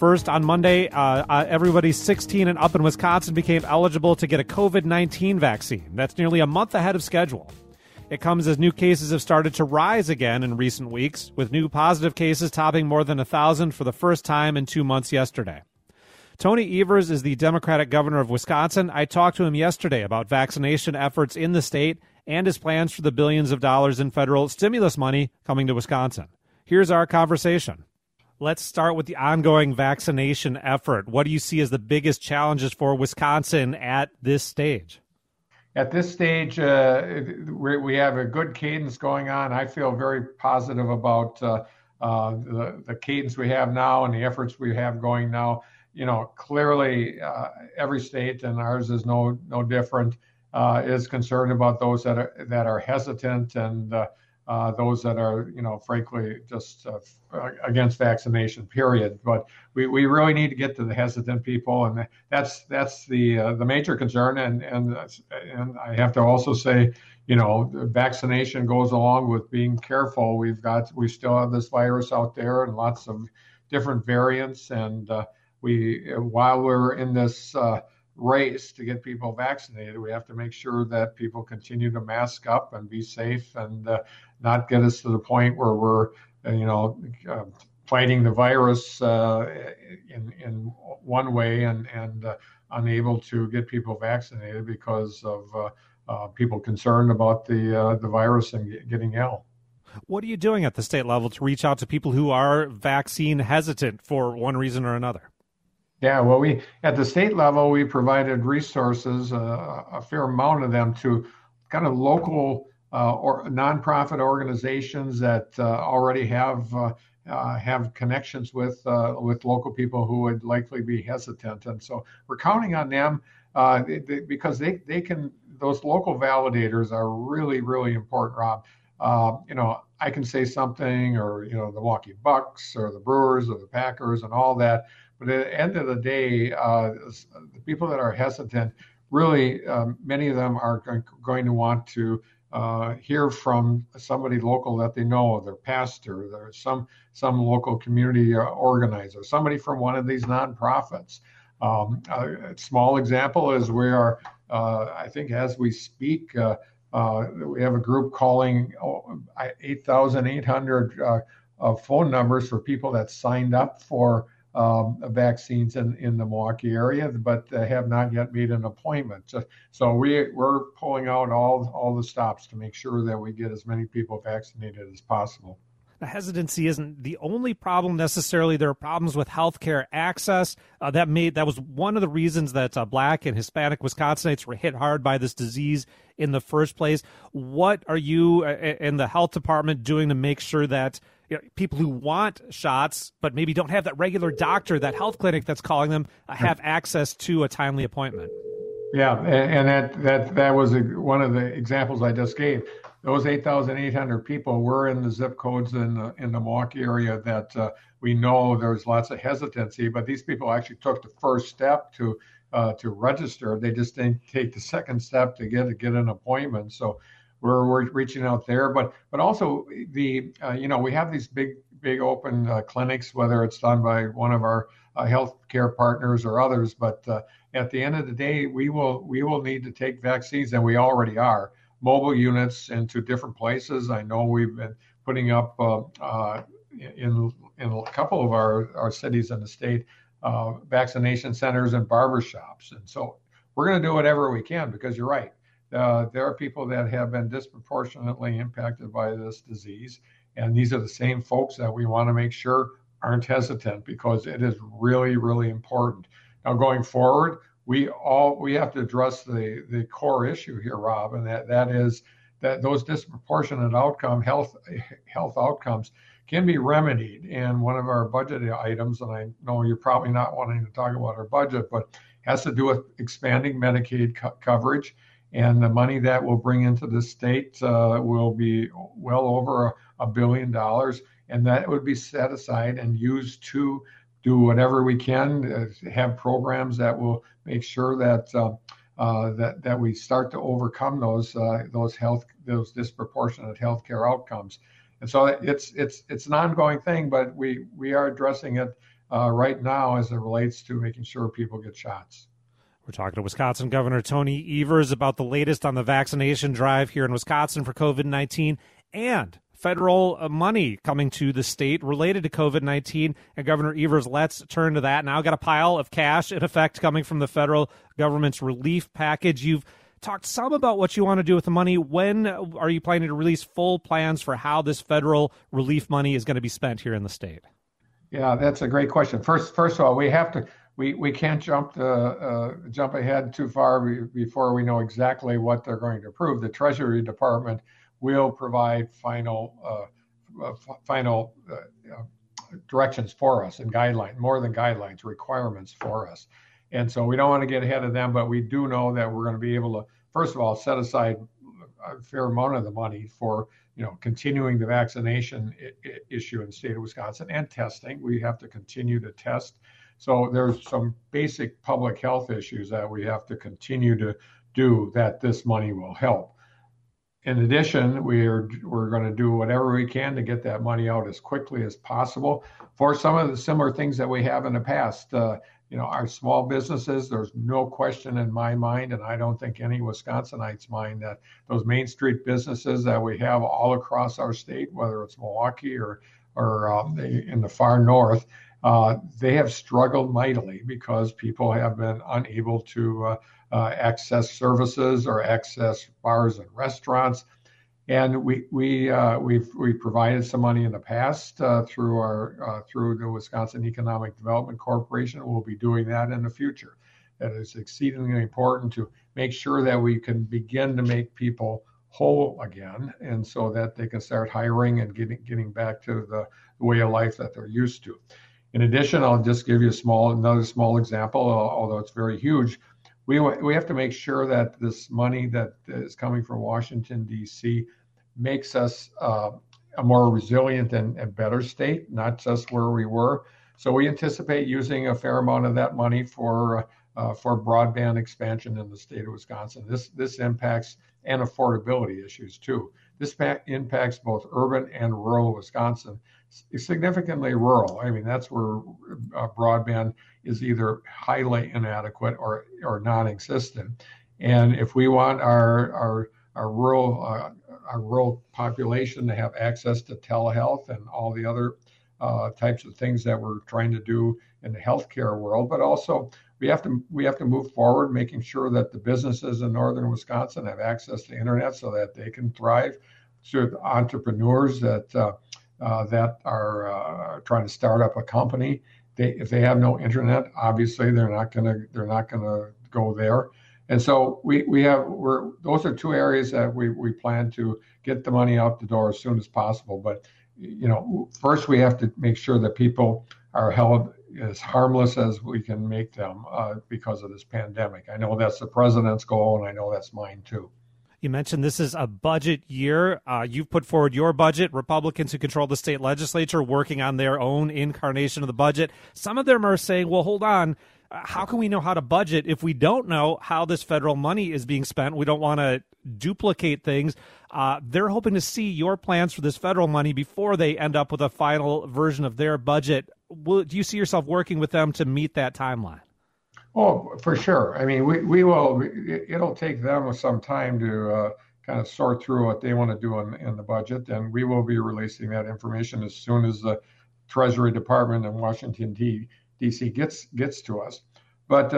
First, on Monday, everybody 16 and up in Wisconsin became eligible to get a COVID-19 vaccine. That's nearly a month ahead of schedule. It comes as new cases have started to rise again in recent weeks, with new positive cases topping more than 1,000 for the first time in 2 months yesterday. Tony Evers is the Democratic governor of Wisconsin. I talked to him yesterday about vaccination efforts in the state and his plans for the billions of dollars in federal stimulus money coming to Wisconsin. Here's our conversation. Let's start with the ongoing vaccination effort. What do you see as the biggest challenges for Wisconsin at this stage? At this stage, we have a good cadence going on. I feel very positive about the cadence we have now and the efforts we have going now. You know, clearly every state, and ours is no different, is concerned about those that are hesitant and those that are, frankly, just against vaccination, period. But we really need to get to the hesitant people, and that's the major concern. And I have to also say, vaccination goes along with being careful. We still have this virus out there and lots of different variants, and while we're in this race to get people vaccinated, we have to make sure that people continue to mask up and be safe and not get us to the point where we're, fighting the virus in one way and unable to get people vaccinated because of people concerned about the virus and getting ill. What are you doing at the state level to reach out to people who are vaccine hesitant for one reason or another? Yeah, well, at the state level, we provided resources, a fair amount of them, to kind of local or nonprofit organizations that already have connections with local people who would likely be hesitant, and so we're counting on them because they can. Those local validators are really, really important, Rob. I can say something, or the Milwaukee Bucks, or the Brewers, or the Packers, and all that. But at the end of the day, the people that are hesitant, really, many of them are going to want to hear from somebody local that they know, their pastor, there's some local community organizer, somebody from one of these nonprofits. A small example is we are, I think as we speak, we have a group calling 8,800 phone numbers for people that signed up for vaccines in the Milwaukee area, but have not yet made an appointment. So we're pulling out all the stops to make sure that we get as many people vaccinated as possible. The hesitancy isn't the only problem necessarily. There are problems with healthcare access. That was one of the reasons that Black and Hispanic Wisconsinites were hit hard by this disease in the first place. What are you in the health department doing to make sure that people who want shots but maybe don't have that regular doctor, that health clinic that's calling them, have access to a timely appointment? Yeah, and that was one of the examples I just gave. Those 8,800 people were in the zip codes in the Milwaukee area that we know there's lots of hesitancy, but these people actually took the first step to register. They just didn't take the second step to get an appointment. So we're reaching out there, but also we have these big open clinics, whether it's done by one of our healthcare partners or others. But at the end of the day, we will need to take vaccines, and we already are. Mobile units into different places. I know we've been putting up in a couple of our cities in the state vaccination centers and barbershops, and so we're going to do whatever we can, because you're right. There are people that have been disproportionately impacted by this disease, and these are the same folks that we want to make sure aren't hesitant, because it is really, really important. Now, going forward, we have to address the core issue here, Rob, and that is that those disproportionate health outcomes can be remedied. And one of our budget items, and I know you're probably not wanting to talk about our budget, but has to do with expanding Medicaid coverage. And the money that we'll bring into the state will be well over $1 billion, and that would be set aside and used to do whatever we can, have programs that will make sure that that we start to overcome those disproportionate healthcare outcomes. And so it's an ongoing thing, but we are addressing it right now as it relates to making sure people get shots. We're talking to Wisconsin Governor Tony Evers about the latest on the vaccination drive here in Wisconsin for COVID-19 and federal money coming to the state related to COVID-19. And Governor Evers, let's turn to that. Now got a pile of cash in effect coming from the federal government's relief package. You've talked some about what you want to do with the money. When are you planning to release full plans for how this federal relief money is going to be spent here in the state? Yeah, that's a great question. First of all, we can't jump ahead too far before we know exactly what they're going to approve. The Treasury Department will provide final directions for us and guidelines, more than guidelines, requirements for us. And so we don't want to get ahead of them, but we do know that we're going to be able to, first of all, set aside a fair amount of the money for continuing the vaccination issue in the state of Wisconsin and testing. We have to continue to test. So there's some basic public health issues that we have to continue to do that this money will help. In addition, we're going to do whatever we can to get that money out as quickly as possible for some of the similar things that we have in the past. Our small businesses, there's no question in my mind, and I don't think any Wisconsinites' mind, that those Main Street businesses that we have all across our state, whether it's Milwaukee or in the far north, they have struggled mightily because people have been unable to access services or access bars and restaurants. And we've provided some money in the past through the Wisconsin Economic Development Corporation. We'll be doing that in the future. That is exceedingly important to make sure that we can begin to make people whole again, and so that they can start hiring and getting back to the way of life that they're used to. In addition, I'll just give you another small example, although it's very huge. We have to make sure that this money that is coming from Washington, D.C. makes us a more resilient and better state, not just where we were. So we anticipate using a fair amount of that money for broadband expansion in the state of Wisconsin. This impacts and affordability issues too. This impacts both urban and rural Wisconsin, significantly rural. I mean, that's where broadband is either highly inadequate or non-existent. And if we want our rural population to have access to telehealth and all the other types of things that we're trying to do in the healthcare world, but also we have to move forward, making sure that the businesses in northern Wisconsin have access to internet so that they can thrive. So the entrepreneurs that are trying to start up a company, if they have no internet, obviously they're not gonna go there. And so those are two areas that we plan to get the money out the door as soon as possible. But first we have to make sure that people are held as harmless as we can make them because of this pandemic. I know that's the president's goal, and I know that's mine too. You mentioned this is a budget year. You've put forward your budget. Republicans who control the state legislature working on their own incarnation of the budget. Some of them are saying, well, hold on. How can we know how to budget if we don't know how this federal money is being spent? We don't want to duplicate things. They're hoping to see your plans for this federal money before they end up with a final version of their budget. Do you see yourself working with them to meet that timeline? Oh, for sure. I mean, we will. It'll take them some time to kind of sort through what they want to do in the budget, and we will be releasing that information as soon as the Treasury Department in Washington, D.C. gets to us. But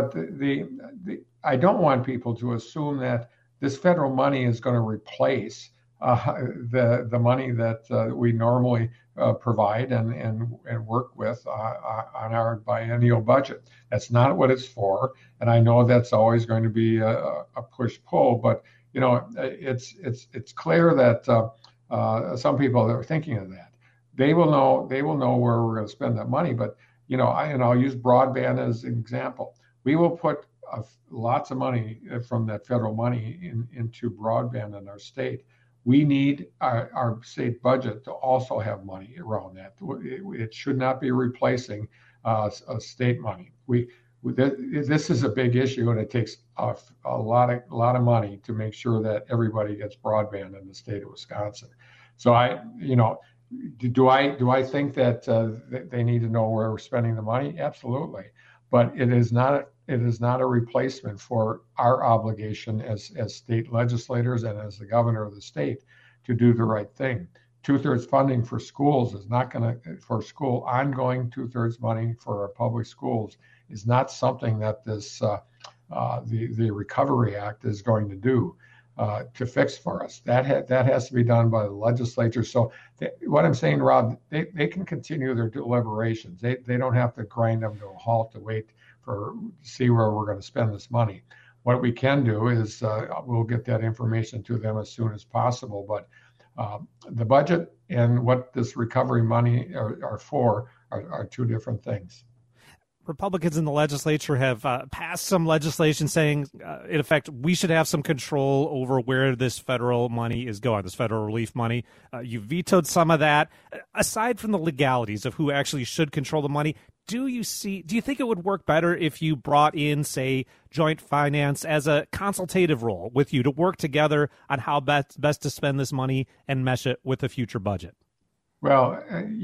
I don't want people to assume that this federal money is going to replace the money that we normally provide and work with on our biennial budget. That's not what it's for, and I know that's always going to be a push-pull. But it's clear that some people are thinking of that. They will know where we're going to spend that money. But I'll use broadband as an example. We will put lots of money from that federal money into broadband in our state. We need our state budget to also have money around that. It should not be replacing state money. This is a big issue, and it takes a lot of money to make sure that everybody gets broadband in the state of Wisconsin. So Do I think that they need to know where we're spending the money? Absolutely, but it is not a replacement for our obligation as state legislators and as the governor of the state to do the right thing. 2/3 funding for schools is not going to for school ongoing 2/3 money for our public schools is not something that this the Recovery Act is going to do. To fix for us. That has to be done by the legislature. So what I'm saying, Rob, they can continue their deliberations. They don't have to grind them to a halt to wait to see where we're going to spend this money. What we can do is we'll get that information to them as soon as possible. But the budget and what this recovery money are for are two different things. Republicans in the legislature have passed some legislation saying, in effect, we should have some control over where this federal money is going, this federal relief money. You vetoed some of that. Aside from the legalities of who actually should control the money, do you think it would work better if you brought in, say, joint finance as a consultative role with you to work together on how best to spend this money and mesh it with a future budget? Well,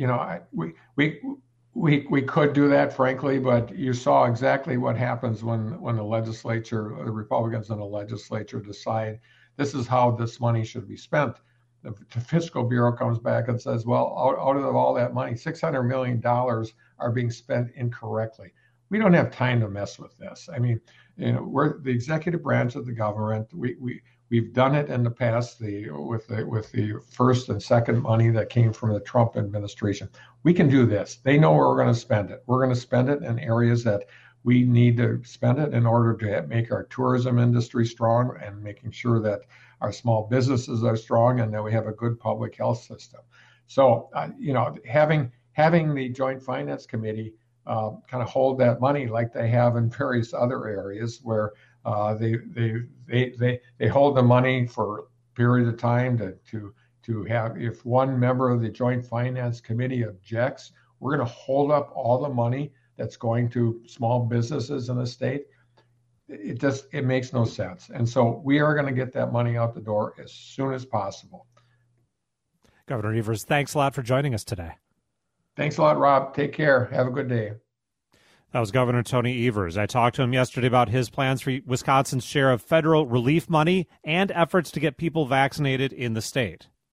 we could do that, frankly, but you saw exactly what happens when the legislature, the Republicans in the legislature decide this is how this money should be spent. The Fiscal Bureau comes back and says, well, out of all that money, $600 million are being spent incorrectly. We don't have time to mess with this. I mean, we're the executive branch of the government. We've done it in the past with the first and second money that came from the Trump administration. We can do this. They know where we're going to spend it. We're going to spend it in areas that we need to spend it in order to make our tourism industry strong and making sure that our small businesses are strong and that we have a good public health system. So, having the Joint Finance Committee kind of hold that money like they have in various other areas where they hold the money for a period of time to have, if one member of the Joint Finance Committee objects, we're going to hold up all the money that's going to small businesses in the state. It makes no sense. And so we are going to get that money out the door as soon as possible. Governor Evers, thanks a lot for joining us today. Thanks a lot, Rob. Take care. Have a good day. That was Governor Tony Evers. I talked to him yesterday about his plans for Wisconsin's share of federal relief money and efforts to get people vaccinated in the state.